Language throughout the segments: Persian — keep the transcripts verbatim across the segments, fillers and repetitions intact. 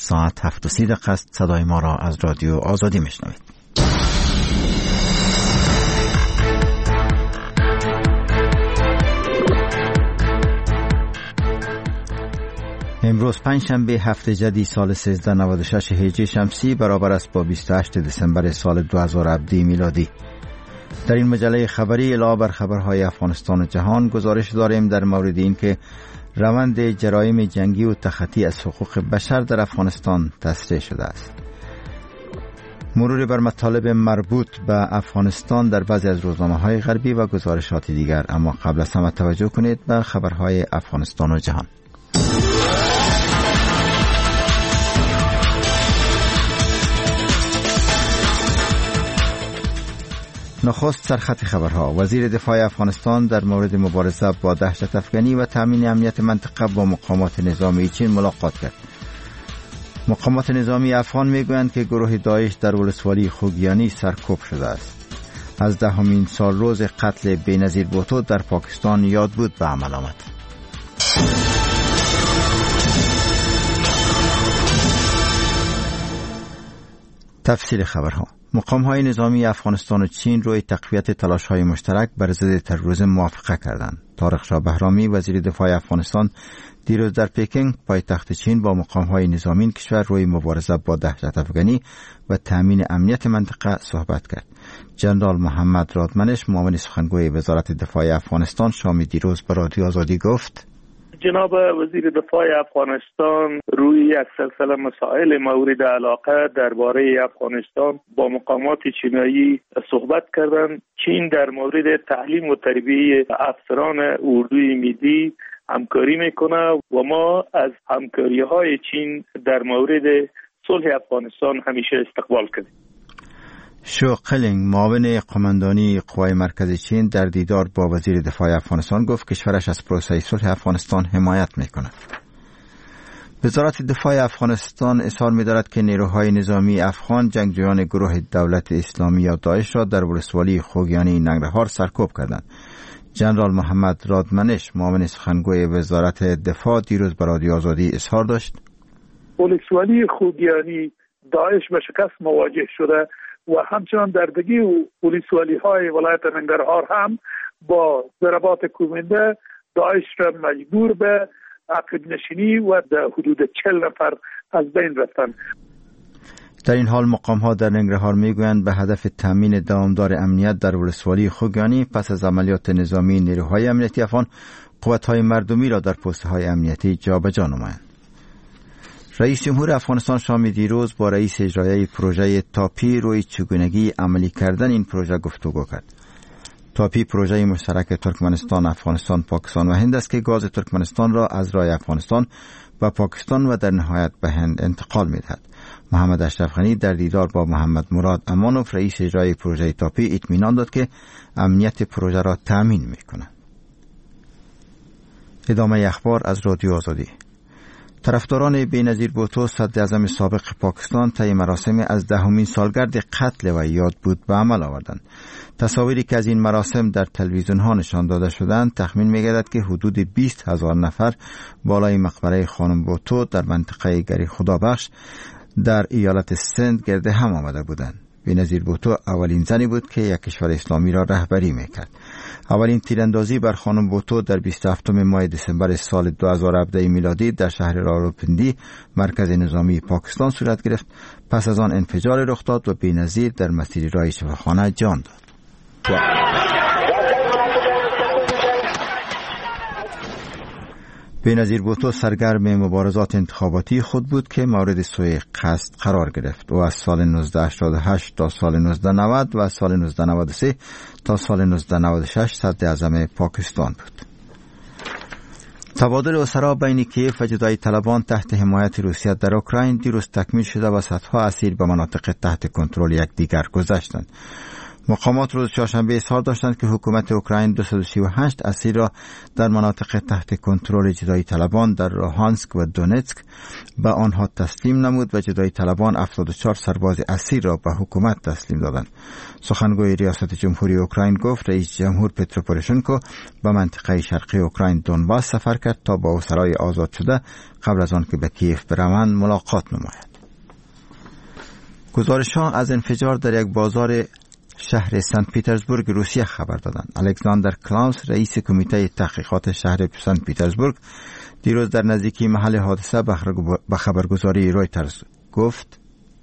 ساعت هفت و سی دقیقه است. صدای ما را از رادیو آزادی میشنوید. امروز پنجشنبه هفت جدی سال سیزده نود و شش هجری شمسی برابر است با بیست و هشتم دسامبر سال دو هزار و هفده میلادی. در این مجله خبری علاوه بر خبرهای افغانستان و جهان گزارش داریم در مورد این که روند جرایم جنگی و تخطی از حقوق بشر در افغانستان تسریع شده است. مرور بر مطالب مربوط به افغانستان در بعضی از روزنامه‌های غربی و گزارشات دیگر. اما قبل از همه توجه کنید به خبرهای افغانستان و جهان. نخست سرخط خبرها. وزیر دفاع افغانستان در مورد مبارزه با دهشت افغانی و تامین امنیت منطقه با مقامات نظامی چین ملاقات کرد. مقامات نظامی افغان میگویند که گروه داعش در ولسوالی خوگیانی سرکوب شده است. از دهمین سال روز قتل بینظیر بوتو در پاکستان یاد بود به عمل آمد. تفصیل خبرها. مقام‌های نظامی افغانستان و چین روی تقویت تلاش‌های مشترک بر ضد تروریسم موافقه کردند. طارق شاه بهرامی وزیر دفاع افغانستان دیروز در پکینگ پایتخت چین با مقام‌های نظامی کشور روی مبارزه با دهشت افغانی و تامین امنیت منطقه صحبت کرد. جنرال محمد رادمنش معاون سخنگوی وزارت دفاع افغانستان شام دیروز به رادیو آزادی گفت: جناب وزیر دفاع افغانستان روی یک سلسله مسائل مورد علاقه درباره افغانستان با مقامات چینی صحبت کردند. چین در مورد تعلیم و تربیت افسران اردوی میدی همکاری میکنه و ما از همکاری های چین در مورد صلح افغانستان همیشه استقبال کردیم. شو قلینگ معاون قماندانی قوای مرکزی چین در دیدار با وزیر دفاع افغانستان گفت کشورش از پروسه صلح افغانستان حمایت میکند. وزارت دفاع افغانستان اظهار می‌دارد که نیروهای نظامی افغان جنگجویان گروه دولت اسلامی یا داعش را در ولسوالی خوگیانی ننگرهار سرکوب کردند. جنرال محمد رادمنش معاون سخنگوی وزارت دفاع دیروز به رادیو آزادی اظهار داشت: ولسوالی خوگیانی داعش به شکست مواجه شده و همچنان در دیگه ولسوالی های ولایت ننگرهار هم با ضربات کوبنده داعش را مجبور به عقب نشینی و در حدود چهل نفر از بین رفتن. در این حال مقام ها در ننگرهار میگویند به هدف تامین دوامدار امنیت در ولسوالی خوگیانی پس از عملیات نظامی نیروهای امنیتی افغان قوت های مردمی را در پست های امنیتی جابجا نمایند. رئیس جمهور افغانستان شام دیروز با رئیس اجرایی پروژه تاپی روی چگونگی عملی کردن این پروژه گفتگو کرد. تاپی پروژه مشترک ترکمنستان، افغانستان، پاکستان و هند است که گاز ترکمنستان را از راه افغانستان و پاکستان و در نهایت به هند انتقال می‌دهد. محمد اشرف غنی در دیدار با محمد مراد امانوف رئیس اجرایی پروژه تاپی اطمینان داد که امنیت پروژه را تامین می‌کند. ادامه اخبار از رادیو آزادی. طرفداران بینظیر بوتو صدراعظم سابق پاکستان طی مراسم از دهمین سالگرد قتل و یاد بود به عمل آوردند. تصاویری که از این مراسم در تلویزیون ها نشان داده شدند تخمین می‌گردد که حدود بیست هزار نفر بالای مقبره خانم بوتو در منطقه گری خدابخش در ایالت سند گرد هم آمده بودند. بینظیر بوتو اولین زنی بود که یک کشور اسلامی را رهبری میکرد. اولین تیراندازی بر خانم بوتو در بیست و هفتم ماه دسامبر سال دو هزار و هفده میلادی در شهر راولپنڈی مرکز نظامی پاکستان صورت گرفت. پس از آن انفجار رخ داد و بینظیر در مسیر راه شفاخانه جان داد. بینظیر بوتو سرگرم مبارزات انتخاباتی خود بود که مورد سوء قصد قرار گرفت. او از سال نوزده هشتاد و هشت تا سال نوزده نود و از سال نوزده نود و سه تا سال نوزده نود و شش صدر اعظم پاکستان بود. تبادل اسرا بین کیف و جدایی طلبان تحت حمایت روسیه در اوکراین دیروز تکمیل شده و صدها اسیر به مناطق تحت کنترل یکدیگر گذشتند. مقامات روز چهارشنبه اظهار داشتند که حکومت اوکراین دویست و سی و هشت اسیر را در مناطق تحت کنترل جدایی طلبان در لوهانسک و دونتسک به آنها تسلیم نمود و جدایی طلبان هفتاد و چهار سرباز اسیر را به حکومت تسلیم دادند. سخنگوی ریاست جمهوری اوکراین گفت رئیس جمهور پترو پوروشنکو به منطقه شرقی اوکراین دونباس سفر کرد تا با اسرای آزاد شده قبل از آن که به کیف بروند ملاقات نماید. گزارش‌ها از انفجار در یک بازار شهر سنت پیترزبورگ روسیه خبر دادند. الکساندر کلاوس رئیس کمیته تحقیقات شهر سنت پیترزبورگ دیروز در نزدیکی محل حادثه به خبرگزاری رویترز گفت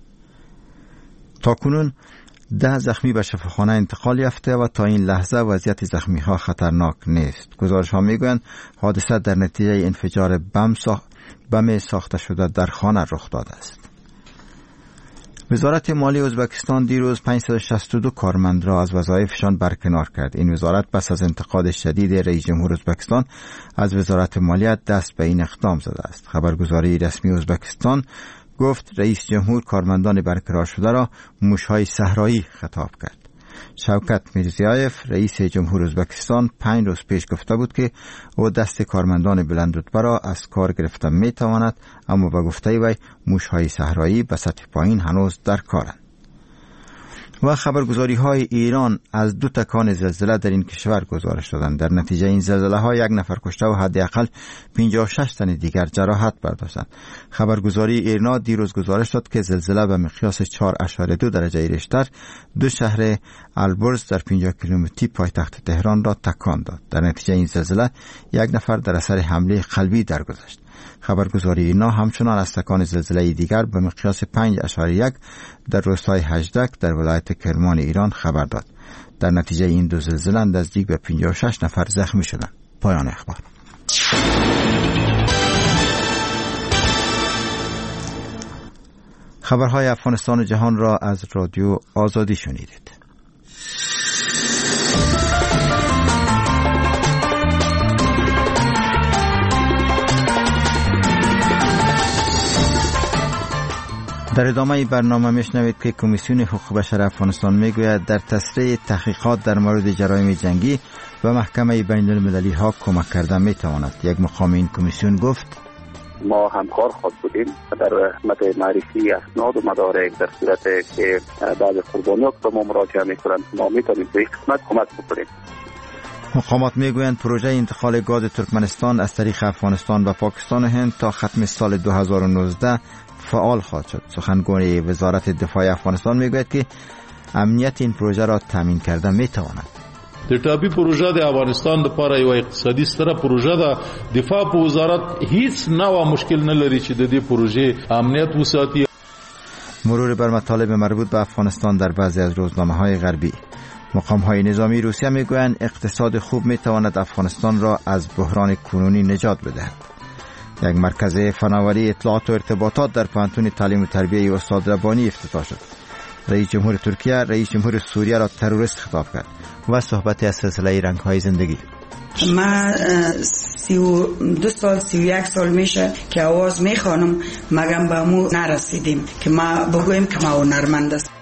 تاکنون ده زخمی به شفاخانه انتقال یافته و تا این لحظه وضعیت زخمی ها خطرناک نیست. گزارش ها میگویند حادثه در نتیجه انفجار بم, ساخ... بم ساخته شده در خانه رخ داده است. وزارت مالی ازبکستان دیروز پانصد و شصت و دو کارمند را از وظایفشان برکنار کرد. این وزارت پس از انتقاد شدید رئیس جمهور ازبکستان از وزارت مالیات دست به این اقدام زده است. خبرگزاری رسمی ازبکستان گفت رئیس جمهور کارمندان برکنار شده را موشهای صحرایی خطاب کرد. شوکت میرزیایف رئیس جمهور ازبکستان پنج روز پیش گفته بود که او دست کارمندان بلند رتبه را از کار گرفته می تواند، اما به گفته وی موشهای صحرایی به سطح پایین هنوز در کارند. و خبرگزاری های ایران از دو تکان زلزله در این کشور گزارش دادند. در نتیجه این زلزله ها یک نفر کشته و حداقل پنجاه و شش تن دیگر جراحت برداشتند. خبرگزاری ایرنا دیروز گزارش داد که زلزله به مقیاس چهار اشاره دو درجه ریشتر دو شهر البرز در پنجاه کیلومتری پایتخت تهران را تکان داد. در نتیجه این زلزله یک نفر در اثر حمله قلبی درگذشت. خبرگزاری اینا همچنان از تکان زلزله دیگر به مقیاس پنج اشاره یک در روستای هجدک در ولایت کرمان ایران خبر داد. در نتیجه این دو زلزله نزدیک به پنجاه و شش نفر زخمی شدند. پایان اخبار. خبرهای افغانستان و جهان را از رادیو آزادی شنیدید. در ادامه برنامه میشنوید که کمیسیون حقوق بشر افغانستان میگوید در تسریع تحقیقات در مورد جرایم جنگی و محکمه بین المللی ها کمک کرده میتواند. یک مقام این کمیسیون گفت ما همکار خود بودیم در خدمت معرفی اسناد و مدارک در صورت که بعض قربانیان به ما مراجعه میکنند ما میتونیم به این قسمت کمک بکنیم. مقامات میگویند پروژه انتقال گاز ترکمنستان از طریق افغانستان و پاکستان و هند تا ختم سال دو هزار و نوزده فعال خواهد شد. سخنگوی وزارت دفاع افغانستان میگوید که امنیت این پروژه را تامین کرده میتواند. د ټاپي پروژه د افغانستان لپاره یو اقتصادي ستره پروژه ده. دفاع په وزارت هیڅ نوع مشکل نه لري چې د دې پروژې امنیت وساتي. مرور بر مطالب مربوط به افغانستان در بعضی از روزنامه‌های غربی. مقام‌های نظامی روسیه میگویند اقتصاد خوب میتواند افغانستان را از بحران کنونی نجات بدهد. یک مرکز فناوری اطلاعات و ارتباطات در پانتون تعلیم و تربیه استاد ربانی افتتاح شد. رئیس جمهور ترکیه رئیس جمهور سوریه را تروریست خطاب کرد و صحبت از سلسله رنگ‌های زندگی. من سی و دو سال سی و یک سال میشه که آواز میخوانم مگم به مو نرسیدیم که ما بگویم که ما هنرمند است.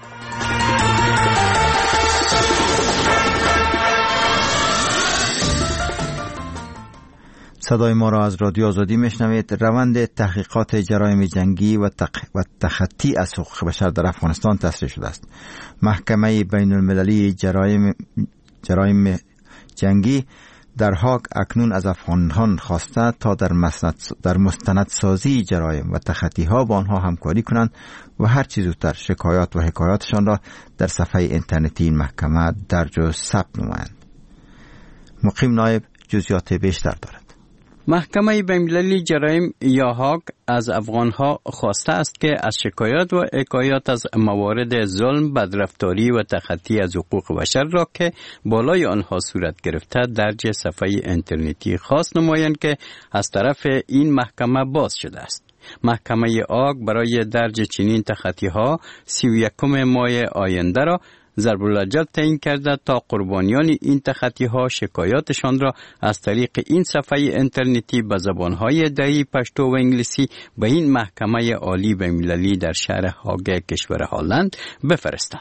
صدای ما را از رادیو آزادی میشنوید. روند تحقیقات جرایم جنگی و, تق... و تخطی از حقوق بشر در افغانستان تسریع شده است. محکمه بین المللی جرایم جرایم جنگی در هاگ اکنون از افغانان خواسته تا در مسند در مستندسازی جرایم و تخطی ها با آنها همکاری کنند و هر چیز زودتر شکایات و حکایاتشان را در صفحه اینترنتی این محکمه درج و ثبت نمایند. مقیم نایب جزئیات بیشتر دارد. محکمه بین‌المللی جرایم یا هاگ از افغانها خواسته است که از شکایات و حکایات از موارد ظلم، بدرفتاری و تخطی از حقوق بشر را که بالای آنها صورت گرفته درج صفحه اینترنتی خاص نمایند که از طرف این محکمه باز شده است. محکمه آگ برای درج چنین تخطی ها سی و یکم ماه آینده را ضرب الاجل تعیین کرده تا قربانیان این تخطی ها شکایاتشان را از طریق این صفحه اینترنتی به زبانهای دری پشتو و انگلیسی به این محکمه عالی بین‌المللی در شهر هاگ کشور هلند بفرستند.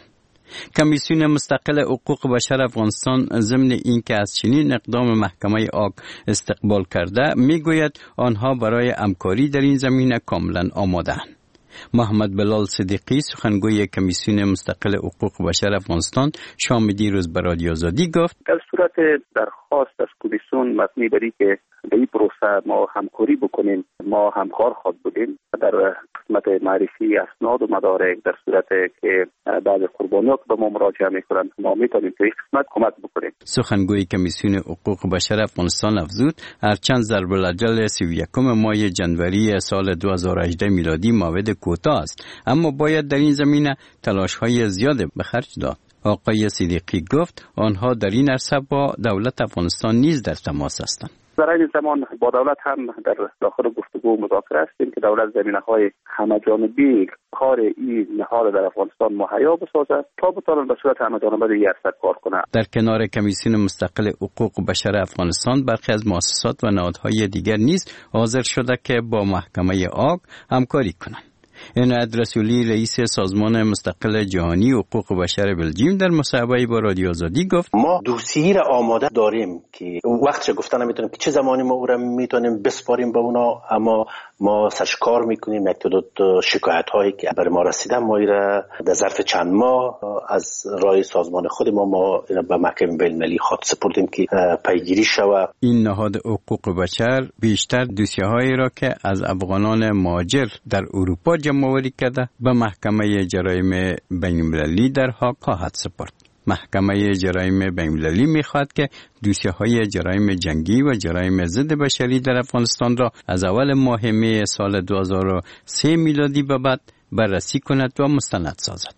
کمیسیون مستقل حقوق بشر افغانستان ضمن اینکه از چنین اقدام محکمه آگ استقبال کرده میگوید آنها برای همکاری در این زمینه کاملا آماده‌اند. محمد بلال صدیقی سخنگوی کمیسیون مستقل حقوق بشر افغانستان شام دیروز به رادیو آزادی گفت در صورت درخواست از کمیسیون مبنی بر اینکه در این پروسه ما همکاری بکنیم، ما همکار خود بودیم در قسمت معرفی اسناد و مدارک. در صورت که بعض قربانیان به ما مراجعه میکنند ما میتونیم در این قسمت کمک بکنیم. سخنگوی کمیسیون حقوق بشر افغانستان افزود هرچند ضرب الاجل سی و یکم ماه جنوری سال دو هزار و هجده میلادی موعد کوتاه است، اما باید در این زمینه تلاش‌های زیاد به خرج داد. آقای صدیقی گفت آنها در این عرصه با دولت افغانستان نیز در تماس هستند. در این زمان با دولت هم در داخل گفتگو و مذاکره هستیم که دولت زمینه‌های همه‌جانبی کار این نهاد در افغانستان مهیا بسازد تا بتواند به صورت همه‌جانبه در این عرصه کار کند. در کنار کمیسیون مستقل حقوق بشر افغانستان برخی از مؤسسات و نهادهای دیگر نیز حاضر شده که با محکمه آگ همکاری کنند. عنایت رسولی رئیس سازمان مستقل جهانی حقوق بشر بلژیم در مصاحبه با رادیو آزادی گفت ما دوسیه را آماده داریم که وقتش گفتن نمیتونیم که چه زمانی ما او را میتونیم بسپاریم به اونا، اما ما سرشکار میکنیم یک تعداد شکایت هایی که بر ما رسیده ما را در ظرف چند ماه از راه سازمان خود ما ما به محکمه بین المللی خط سپردیم که پیگیری شود. این نهاد حقوق بشر بیشتر دوسیه هایی را که از افغانان مهاجر در اروپا جمع‌آوری کرده به محکمه جرایم بین المللی در هاگ خواهد سپرد. محکمه جرایم بین المللی می‌خواهد که دوسیه‌های جرایم جنگی و جرایم ضد بشری در افغانستان را از اول ماه می سال دو هزار و سه میلادی به بعد بررسی کند و مستند سازد.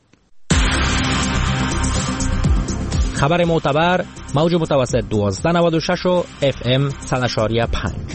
خبر معتبر موج متوسط دوازده نود و شش و اف ام صد و شش و پنج.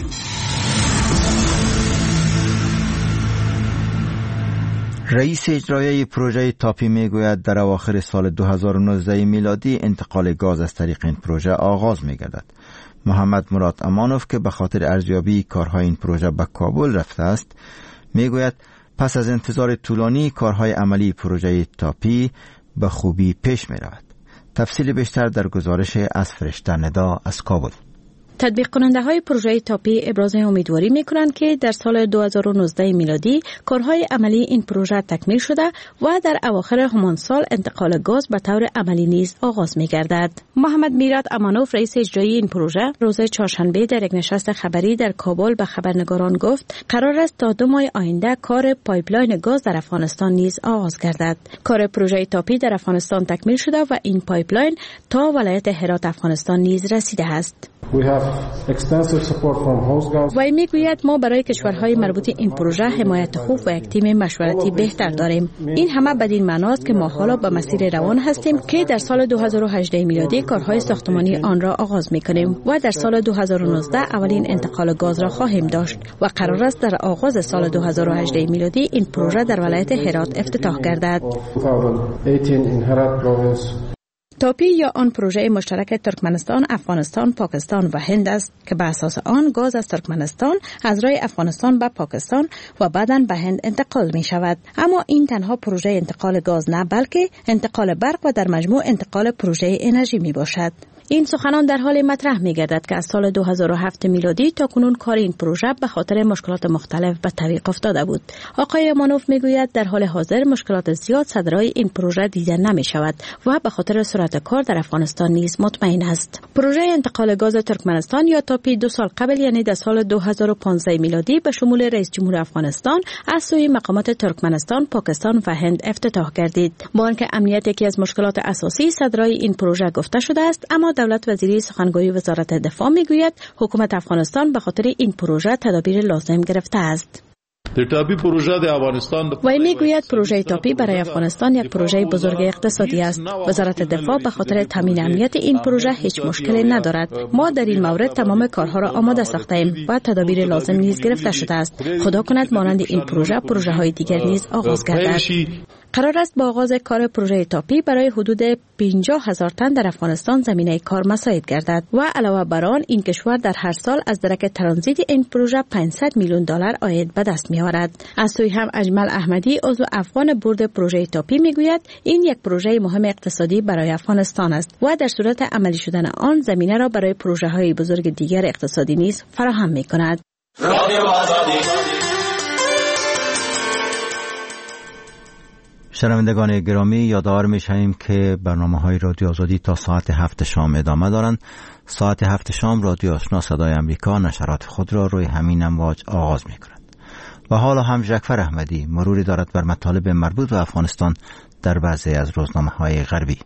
رئیس اجرایی پروژه تاپی میگوید در اواخر سال دو هزار و نوزده میلادی انتقال گاز از طریق این پروژه آغاز می‌گردد. محمد مراد امانوف که به خاطر ارزیابی کارهای این پروژه به کابل رفته است میگوید پس از انتظار طولانی کارهای عملی پروژه تاپی به خوبی پیش می‌رود. تفصیل بیشتر در گزارش از فرشته ندا از کابل. تطبیق کننده های پروژه تاپی ابراز امیدواری می کنند که در سال دو هزار و نوزده میلادی کارهای عملی این پروژه تکمیل شده و در اواخر همان سال انتقال گاز به طور عملی نیز آغاز می گردد. محمد میراد امانوف رئیس اجرایی این پروژه روز چهارشنبه در یک نشست خبری در کابل به خبرنگاران گفت قرار است تا دو ماه آینده کار پایپلاین گاز در افغانستان نیز آغاز گردد. کار پروژه تاپی در افغانستان تکمیل شده و این پایپلاین تا ولایت هرات افغانستان نیز رسیده است. وی میگوید ما برای کشورهای مربوط این پروژه حمایت خوب و یک تیم مشورتی بهتر داریم. این همه بدین معناست که ما حالا به مسیر روان هستیم که در سال دو هزار و هجده میلادی کارهای ساختمانی آن را آغاز میکنیم و در سال دو هزار و نوزده اولین انتقال گاز را خواهیم داشت و قرار است در آغاز سال دو هزار و هجده میلادی این پروژه در ولایت هرات افتتاح گردد. تاپی یا آن پروژه مشترک ترکمنستان، افغانستان، پاکستان و هند است که به اساس آن گاز از ترکمنستان از راه افغانستان به پاکستان و بعداً به هند انتقال می شود. اما این تنها پروژه انتقال گاز نه بلکه انتقال برق و در مجموع انتقال پروژه انرژی می باشد. این سخنان در حال مطرح می گردد که از سال دو هزار و هفت میلادی تا کنون کار این پروژه به خاطر مشکلات مختلف به تعویق افتاده بود. آقای امانوف می گوید در حال حاضر مشکلات زیاد صدرای این پروژه دیده نمی شود و به خاطر سرعت کار در افغانستان نیز مطمئن است. پروژه انتقال گاز ترکمنستان یا تاپی دو سال قبل یعنی در سال دو هزار و پانزده میلادی به شمول رئیس جمهور افغانستان از سوی مقامات ترکمنستان، پاکستان و هند افتتاح گردید. با آنکه امنیت یکی از مشکلات اساسی صدرای این پروژه گفته شده است، اما دولت وزیری سخنگوی وزارت دفاع میگوید حکومت افغانستان به خاطر این پروژه تدابیر لازم گرفته است. تاپی پروژه د افغانستان وی میگوید پروژه تاپی برای افغانستان یک پروژه بزرگ اقتصادی است. وزارت دفاع به خاطر تامین امنیت این پروژه هیچ مشکلی ندارد. ما در این مورد تمام کارها را آماده ساخته ایم و تدابیر لازم نیز گرفته شده است. خدا کند مانند این پروژه پروژه های دیگر نیز آغاز گردد. قرار است با آغاز کار پروژه تاپی برای حدود پنجاه هزار تن در افغانستان زمینه کار مساعد گردد و علاوه بر آن این کشور در هر سال از درک ترانزیت این پروژه پانصد میلیون دلار عاید به دست می آورد. از سوی هم اجمل احمدی عضو افغان بورد پروژه تاپی می گوید این یک پروژه مهم اقتصادی برای افغانستان است و در صورت عملی شدن آن زمینه را برای پروژه های بزرگ دیگر اقتصادی نیز فراهم می کند. شنوندگان گرامی، یادآور می‌شویم که برنامه‌های رادیو آزادی تا ساعت هفت شام ادامه دارند. ساعت هفت شام رادیو آشنا صدای امریکا نشرات خود را روی همین امواج آغاز می‌کند. و حالا هم جعفر احمدی مروری دارد بر مطالب مربوط به افغانستان در بعضی از روزنامه‌های غربی.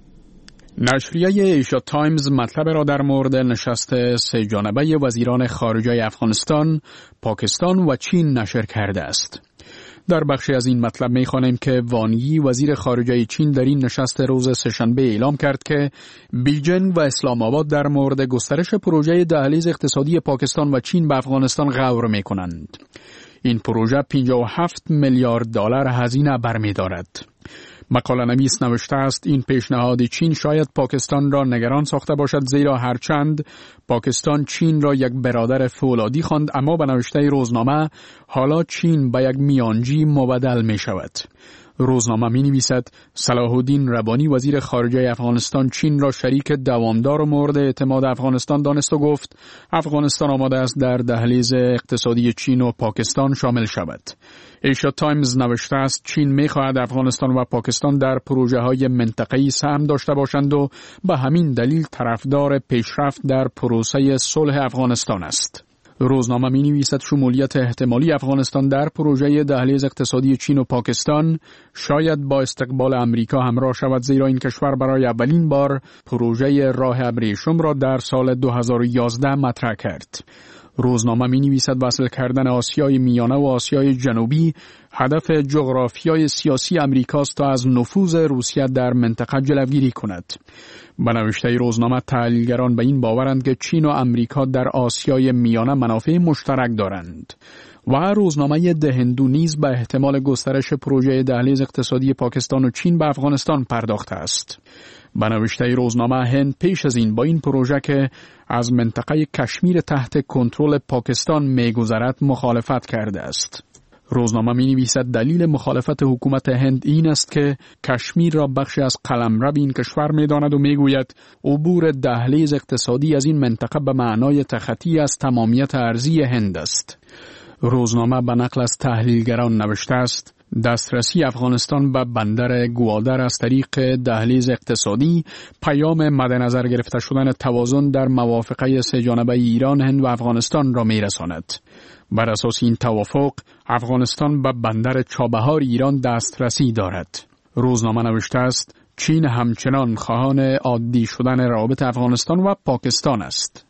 نشریه ایشیا تایمز مطلب را در مورد نشست سه جانبه وزیران خارجه افغانستان، پاکستان و چین نشر کرده است. در بخشی از این مطلب می‌خوانیم که وان یی وزیر خارجه چین در این نشست روز سه‌شنبه اعلام کرد که بیجینگ و اسلام آباد در مورد گسترش پروژه دهلیز اقتصادی پاکستان و چین به افغانستان غور می‌کنند. این پروژه پنجاه و هفت میلیارد دلار هزینه برمی‌دارد. مقاله نویس نوشته است این پیشنهاد چین شاید پاکستان را نگران ساخته باشد، زیرا هرچند پاکستان چین را یک برادر فولادی خواند، اما به نوشته روزنامه حالا چین به یک میانجی مبدل می شود. روزنامه می نویسد صلاح الدین ربانی وزیر خارجه افغانستان چین را شریک دوامدار و مورد اعتماد افغانستان دانست و گفت افغانستان آماده است در دهلیز اقتصادی چین و پاکستان شامل شود. ایشیا تایمز نوشته است چین می خواهد افغانستان و پاکستان در پروژه های منطقه‌ای سهم داشته باشند و به همین دلیل طرفدار پیشرفت در پروسه صلح افغانستان است. روزنامه می نویسد شمولیت احتمالی افغانستان در پروژه دهلیز اقتصادی چین و پاکستان شاید با استقبال امریکا همراه شود، زیرا این کشور برای اولین بار پروژه راه ابریشم را در سال دو هزار و یازده مطرح کرد. روزنامه می نویسد وصل کردن آسیای میانه و آسیای جنوبی هدف جغرافیای سیاسی امریکاست تا از نفوذ روسیه در منطقه جلوگیری کند. به نوشته روزنامه تحلیلگران به این باورند که چین و امریکا در آسیای میانه منافع مشترک دارند و روزنامه ده هندو نیز به احتمال گسترش پروژه دهلیز اقتصادی پاکستان و چین به افغانستان پرداخته است. به نوشته روزنامه هند پیش از این با این پروژه که از منطقه کشمیر تحت کنترل پاکستان می‌گذرد مخالفت کرده است. روزنامه می‌نویسد دلیل مخالفت حکومت هند این است که کشمیر را بخشی از قلمرو این کشور می‌داند و می‌گوید عبور دهلیز اقتصادی از این منطقه به معنای تخطی از تمامیت ارضی هند است. روزنامه به نقل از تحلیلگران نوشته است دسترسی افغانستان به بندر گوادر از طریق دهلیز اقتصادی پیام مد نظر گرفته شدن توازن در موافقه سه جانبه ایران، هند و افغانستان را می‌رساند. بر اساس این توافق افغانستان به بندر چابهار ایران دسترسی دارد. روزنامه نوشته است چین همچنان خواهان عادی شدن روابط افغانستان و پاکستان است.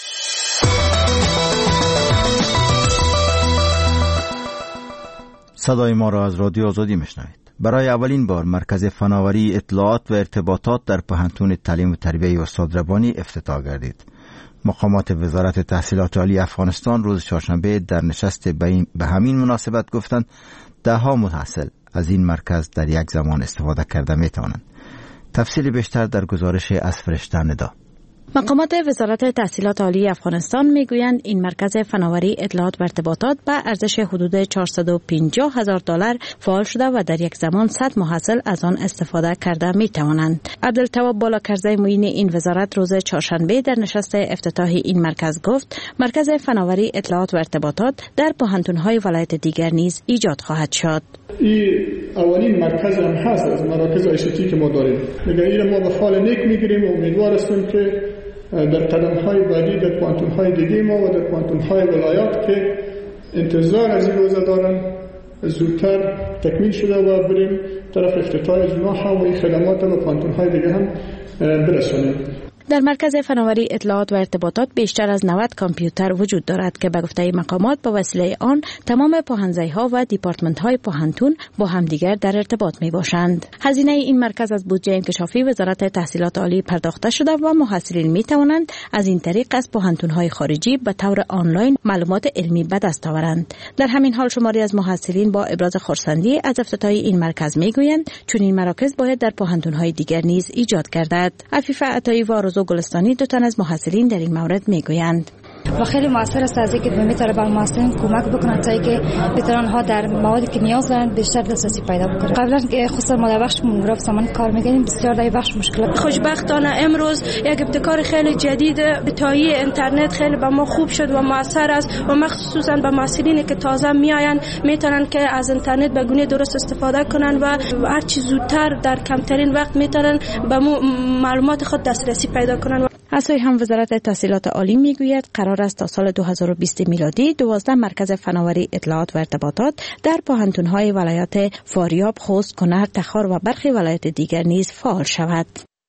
صدای ما را از رادیو آزادی میشنوید. برای اولین بار مرکز فناوری اطلاعات و ارتباطات در پوهنتون تعلیم و تربیت استاد ربانی افتتاح گردید. مقامات وزارت تحصیلات عالی افغانستان روز چهارشنبه در نشست به همین مناسبت گفتند ده ها متحصل از این مرکز در یک زمان استفاده کرده می توانند. تفصیل بیشتر در گزارش از فرشته ندا. مقامات وزارت تحصیلات عالی افغانستان میگویند این مرکز فناوری اطلاعات و ارتباطات به ارزش حدود چهارصد و پنجاه هزار دلار فعال شده و در یک زمان صد محصل از آن استفاده کرده می توانند. عبدالتواب بالاکرزی معین این وزارت روز چهارشنبه در نشست افتتاحی این مرکز گفت مرکز فناوری اطلاعات و ارتباطات در پوهنتون‌های ولایت دیگر نیز ایجاد خواهد شد. این اولین مرکز هم هست از مراکز آیسیتی که ما داریم. نگاهی ما به فال نیک میگیریم و امیدوار هستیم که در قدم‌های بعدی در پوهنتون‌های دیگه ما و در پوهنتون‌های ولایات که انتظار از این روزه دارن زودتر تکمیل شده و بریم طرف افتتاح اجماع و این خدمات رو پوهنتون‌های دیگه هم برسونیم. در مرکز فناوری اطلاعات و ارتباطات بیشتر از نود کامپیوتر وجود دارد که به گفته مقامات با وسیله آن تمام پاهنزی‌ها و دیپارتمنت‌های پاهنتون با همدیگر در ارتباط می‌باشند. هزینه این مرکز از بودجه انکشافی وزارت تحصیلات عالی پرداخته شده و محصلین می‌توانند از این طریق از پاهنتون‌های خارجی به طور آنلاین معلومات علمی به دست آورند. در همین حال شماری از محصلین با ابراز خرسندی از افتتاح این مرکز می‌گویند چون این مراکز باید در پاهنتون‌های دیگر نیز ایجاد گردد. عفیفه عطایی و آرزو گلستانی دو تن از محصلین در این مورد میگویند و خیلی موثر است از اینکه میتونه بر محصلین کمک بکنه تا اینکه بتونن ها در موادی که نیاز دارن بیشتر دسترسی پیدا بکنن. قبلا خصوصا ما در بخش مونوگراف سامان کار می‌کردیم، بسیار در بخش مشکلات. خوشبختانه امروز یک ابتکار خیلی جدید بتایی اینترنت خیلی به ما خوب شد و موثر است و مخصوصا به محصلینی که تازه میآیند میتونن که از اینترنت به گونه درست استفاده کنن و هر چی زودتر در کمترین وقت میتونن به معلومات خود دسترسی پیدا کنن. از سوی هم وزارت تحصیلات عالی میگوید قرار است تا سال دو هزار و بیست میلادی دوازده مرکز فناوری اطلاعات و ارتباطات در پاهنتون‌های ولایات فاریاب، خوست، کنر، تخار و برخی ولایات دیگر نیز فعال شود.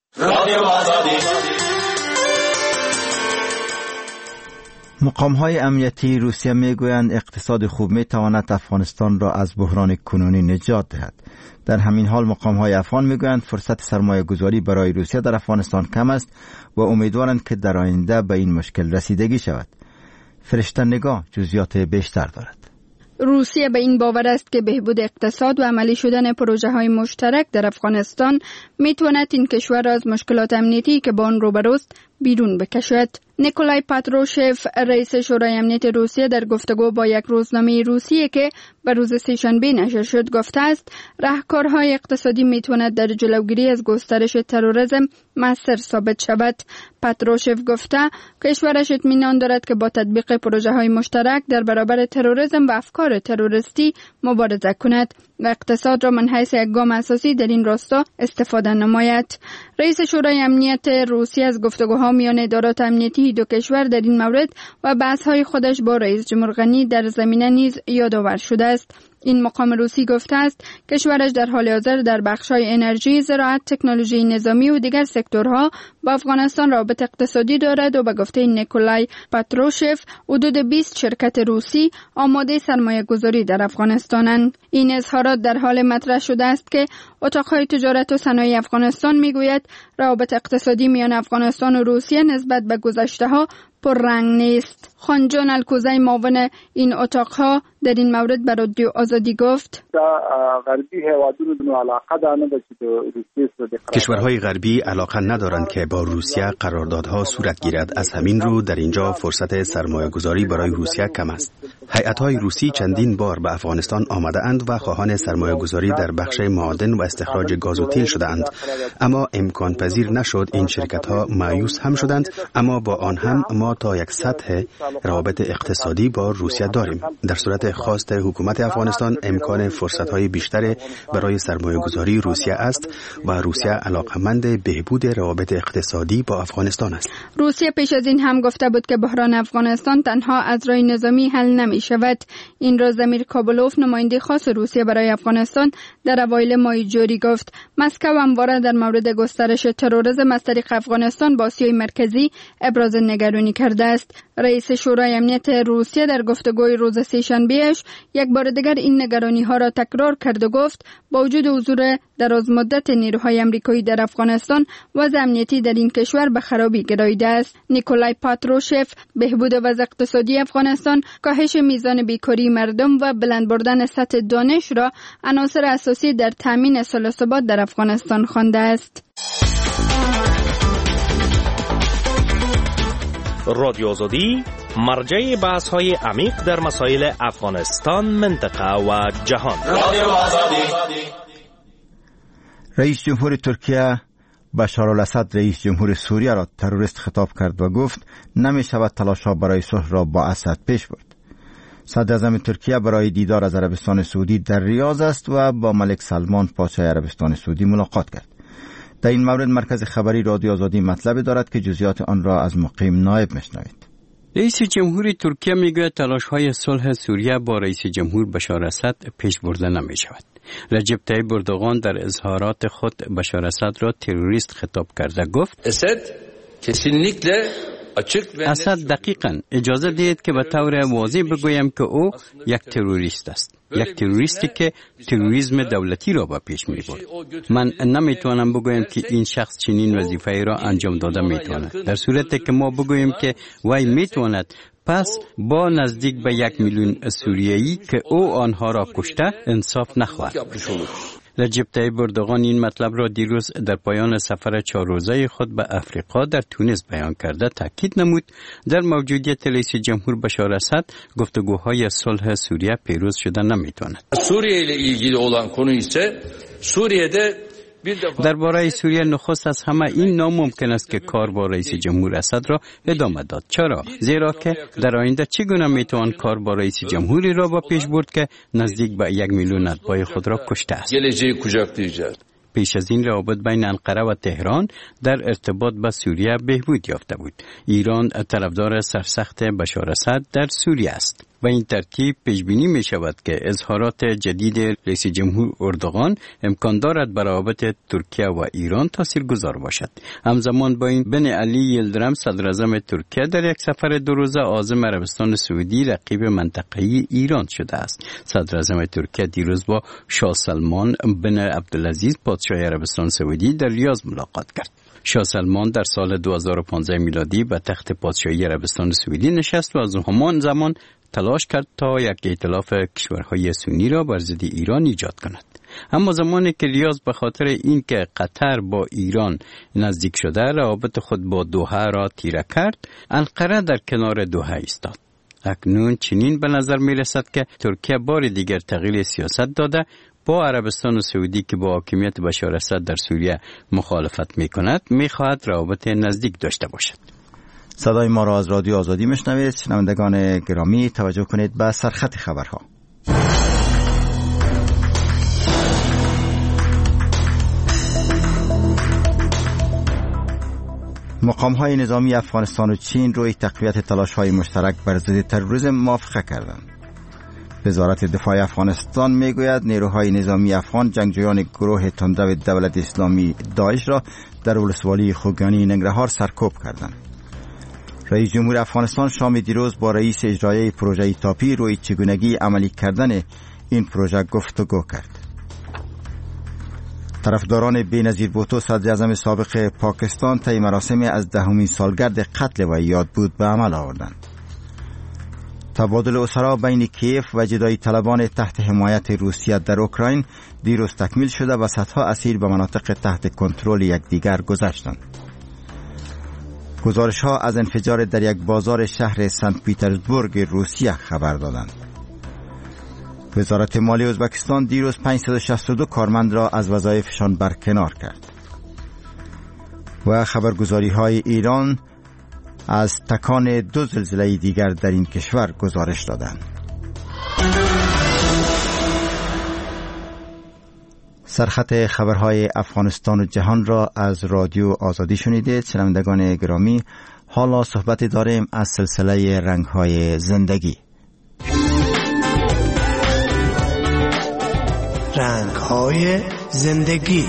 مقام‌های امنیتی روسیه میگویند اقتصاد خوب میتواند افغانستان را از بحران کنونی نجات دهد. در همین حال مقام‌های افغان میگویند فرصت سرمایه گذاری برای روسیه در افغانستان کم است و امیدوارند که در آینده به این مشکل رسیدگی شود. فرشته نگاه جزئیات بیشتر دارد. روسیه به این باور است که بهبود اقتصاد و عملی شدن پروژه های مشترک در افغانستان میتواند این کشور را از مشکلات امنیتی که با آن روبروست بیرون بکشد. نیکولای پاتروشف رئیس شورای امنیت روسیه در گفتگو با یک روزنامه روسیه که به روز سه‌شنبه نشر شد گفته است راهکارهای اقتصادی میتواند در جلوگیری از گسترش تروریسم مؤثر ثابت شود. پاتروشف گفته کشورش اطمینان دارد که با تطبیق پروژه های مشترک در برابر تروریسم و افکار تروریستی مبارزه کند و اقتصاد را من حیث یک گام اساسی در این راستا استفاده نماید. رئیس شورای امنیت روسیه از گفتگوها میان ادارات امنیتی دو کشور در این مورد و بحث‌های خودش با رئیس جمهور غنی در زمینه نیز یادآور شده است. این مقام روسی گفته است کشورش در حال حاضر در بخش‌های انرژی، زراعت، تکنولوژی نظامی و دیگر سکتورها با افغانستان رابطه اقتصادی دارد و به گفته نیکولای پاتروشف حدود بیست شرکت روسی آماده سرمایه‌گذاری در افغانستانند. این اظهارات در حال مطرح شده است که اتاق‌های تجارت و صنایع افغانستان میگوید روابط اقتصادی میان افغانستان و روسیه نسبت به گذشته‌ها پررنگ نیست. خانجان الکوزی معاون این اتاقها در این مورد به رادیو آزادی گفت کشورهای غربی علاقه ندارند که با روسیه قراردادها صورت گیرد. از همین رو در اینجا فرصت سرمایه گذاری برای روسیه کم است. هیئت‌های روسی چندین بار به افغانستان آمده اند و خواهان سرمایه گذاری در بخش معادن و استخراج گاز و تیل شده اند، اما امکان پذیر نشد. این شرکت‌ها مایوس هم شدند، اما با آن هم ما تا یک سطح روابط اقتصادی با روسیه داریم. در صورت خواست حکومت افغانستان امکان فرصت‌های بیشتر برای سرمایه‌گذاری روسیه است و روسیه علاقمند بهبود روابط اقتصادی با افغانستان است. روسیه پیش از این هم گفته بود که بحران افغانستان تنها از راه نظامی حل نمی شود. این را زمیر کابلوف نماینده خاص روسیه برای افغانستان در اوایل ماه جوری گفت. مسکو همواره در مورد گسترش تروریسم از طریق افغانستان با آسیای مرکزی ابراز نگرانی کرده است. رئیس شورای امنیت روسیه در گفتگوی روز سه‌شنبه‌اش یک بار دیگر این نگرانی‌ها را تکرار کرد و گفت با وجود حضور درازمدت نیروهای آمریکایی در افغانستان وضع امنیتی در این کشور به خرابی گراییده است. نیکولای پاتروشف بهبود وضع اقتصادی افغانستان، کاهش میزان بیکاری مردم و بلند بردن سطح دانش را عناصر اساسی در تامین صلح و ثبات در افغانستان خوانده است. رادیو آزادی مرجع بحث های عمیق در مسائل افغانستان، منطقه و جهان. رئیس جمهور ترکیه بشار الاسد رئیس جمهور سوریه را تروریست خطاب کرد و گفت نمی شود تلاش‌ها برای صلح را با اسد پیش برد. صدر اعظم ترکیه برای دیدار از عربستان سعودی در ریاض است و با ملک سلمان پادشاه عربستان سعودی ملاقات کرد. در این مورد مرکز خبری رادیو آزادی مطلبی دارد که جزئیات آن را از مقیم نایب میشنوید. رئیس جمهور ترکیه میگوید تلاش‌های صلح سوریه با رئیس جمهور بشار اسد پیش برده نمی شود. رجب طیب اردوغان در اظهارات خود بشار اسد را تروریست خطاب کرده گفت اسد kesinlikle اسد دقیقاً اجازه دید که به طور واضح بگویم که او یک تروریست است، یک تروریستی که تروریسم دولتی را به پیش می برد. من نمیتوانم بگویم که این شخص چنین وظیفه را انجام داده میتواند. در صورتی که ما بگوییم که وی میتواند، پس با نزدیک به یک میلیون سوریایی که او آنها را کشته انصاف نخواهد. رجب طیب اردوغان این مطلب را دیروز در پایان سفر چهار روزه خود به افریقا در تونس بیان کرده تاکید نمود در موجودیت رئیس جمهور بشار اسد گفتگوهای صلح سوریه پیروز شده نمیتواند. سوریه ile ilgili olan konu ise Suriye'de درباره سوریه نخست از همه این ناممکن است که کار با رئیس جمهور اسد را ادامه داد. چرا؟ زیرا که در آینده چگونه میتوان کار با رئیس جمهوری را با پیش برد که نزدیک به یک میلیون اتباع خود را کشته است. پیش از این روابط بین انقره و تهران در ارتباط با سوریه بهبود یافته بود. ایران طرفدار سرسخت بشار اسد در سوریه است و این ترتیب پیش بینی می شود که اظهارات جدید رئیس جمهور اردوغان امکان دارد بر روابط ترکیه و ایران تاثیرگذار باشد. همزمان با این بن علی یلدرم صدر اعظم ترکیه در یک سفر دو روزه عازم عربستان سعودی رقیب منطقه‌ای ایران شده است. صدر اعظم ترکیه دیروز با شاه سلمان بن عبدالعزیز پادشاه عربستان سعودی در ریاض ملاقات کرد. شاه سلمان در سال دو هزار و پانزده میلادی به تخت پادشاهی عربستان سعودی نشست و از همان زمان تلاش کرد تا یک ائتلاف کشورهای سنی را بر ضد ایران ایجاد کند. اما زمانی که ریاض به خاطر اینکه قطر با ایران نزدیک شده روابط خود با دوحه را تیره کرد، انقره در کنار دوحه ایستاد. اکنون چنین به نظر می رسد که ترکیه بار دیگر تغییر سیاست داده با عربستان سعودی که با حاکمیت بشار اسد در سوریه مخالفت می کند می خواهد روابط نزدیک داشته باشد. صدای ما را از رادیو آزادی میشنوید. شنوندگان گرامی توجه کنید به سرخط خبرها. مقام‌های نظامی افغانستان و چین روی تقویت تلاش‌های مشترک بر ضد تروریسم موافقه کردند. وزارت دفاع افغانستان میگوید نیروهای نظامی افغان جنگجویان گروه تندرو دولت اسلامی داعش را در ولسوالی خوگانی ننگرهار سرکوب کردند. رئیس جمهور افغانستان شام دیروز با رئیس اجرایی پروژه تاپی روی چگونگی عملی کردن این پروژه گفتگو کرد. طرفداران بی‌نظیر بوتو صدر اعظم سابق پاکستان طی مراسم از دهمین سالگرد قتل و یاد بود به عمل آوردند. تبادل اسرا بین کیف و جدایی طلبان تحت حمایت روسیه در اوکراین دیروز تکمیل شده و صدها اسیر به مناطق تحت کنترل یکدیگر گذشتند. گزارش ها از انفجار در یک بازار شهر سنت پیترزبورگ روسیه خبر دادند. وزارت مالی ازبکستان دیروز پانصد و شصت و دو کارمند را از وظایفشان برکنار کرد. و خبرگزاری های ایران از تکان دو زلزله دیگر در این کشور گزارش دادند. سرخط خبرهای افغانستان و جهان را از رادیو آزادی شنیدید. شنوندگان گرامی، حالا صحبت داریم از سلسله رنگهای زندگی. رنگهای زندگی.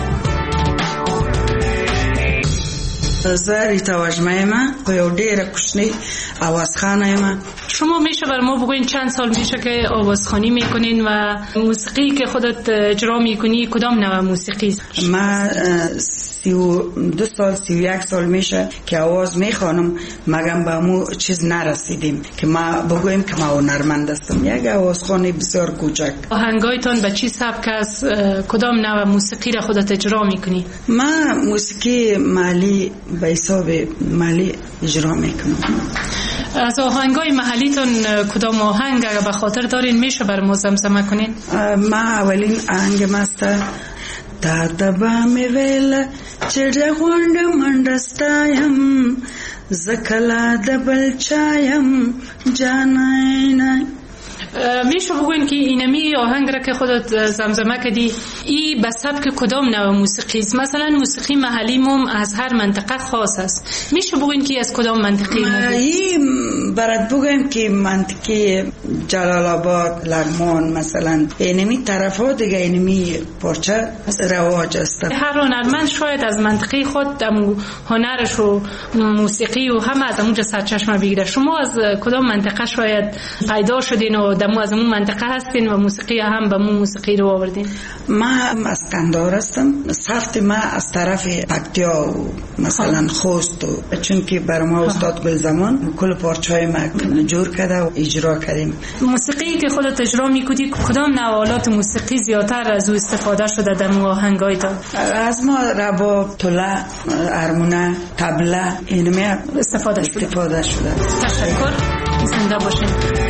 زه ریتا وژمه ما خو یو ډیره کوچنی آوازخانه یم. شما میشه بر ما بگوین چند سال میشه که آوازخوانی میکنین و موسیقی که خودت اجرا میکنی کدام نوع موسیقی است؟ ما سی و دو سال سی و یک سال میشه که آواز میخوانم، مگم به مو چیز نرسیدیم که ما بگویم که ما هنرمند هستم. یک آوازخوانی بسیار کوچک. آهنگایتان به چی سبک است؟ کدام نوع موسیقی را خودت اجرا میکنی؟ ما موسیقی محلی به حساب محلی اجرا میکنم. از آهنگای محلیتون کدام آهنگ اگر به خاطر دارین میشه بر ما زمزمه کنین؟ ما اولین آهنگ ماسته تا تبا می ویل چړه غونډ منډستایم زکلا دبل چایم جاناینا. میشه بگوین که اینمی آهنگ را که خودت زمزمه کردی ای به سبک کدام نوع موسیقی است؟ مثلا موسیقی محلی مم از هر منطقه خاص است. میشه بگوین که از کدام منطقه؟ ای برات بگم که منطقه جلال آباد، لغمان مثلا اینمی طرف ها دیگه اینمی پارچه رواج است. هر هنرمند شاید از منطقه خود دمو هنرش و موسیقی و همه از اونجا سرچشمه بگیره. شما از کدام منطقه شاید پیدا شدین و دمو از اون منطقه هستین و موسیقی هم به مو موسیقی رو آوردین؟ من از قندهار هستم. سخت من از طرف پکتیا و مثلا خوست و چون که بر ما استاد گلزمان کل پارچه‌های ما جور کرده و اجرا کردیم. موسیقی که خودت اجرا میکنی کدام نوع آلات موسیقی زیادتر از او استفاده شده در آهنگای تو؟ از ما رباب، طله، ارمونه، طبله اینمی استفاده شده. استفاده شده. تشکر. زنده باشین.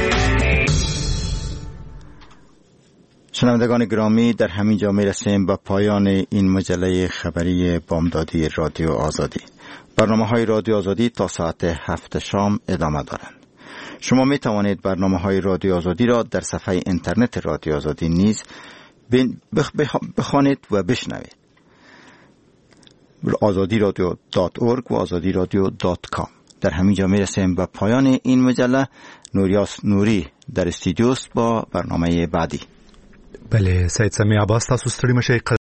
شنوندگان گرامی، در همین جا میرسیم به پایان این مجله خبری بامدادی رادیو آزادی. برنامه های رادیو آزادی تا ساعت هفت شام ادامه دارند. شما می توانید برنامه های رادیو آزادی را در صفحه اینترنت رادیو آزادی نیز بخوانید و بشنوید. آزادی رادیو دات اورگ و آزادی رادیو دات کام. در همین جا می رسیم به پایان این مجله. نوریاس نوری در استودیوست با برنامه بعدی. بله، سید سمیع عباس تاسو ستړي مشئ.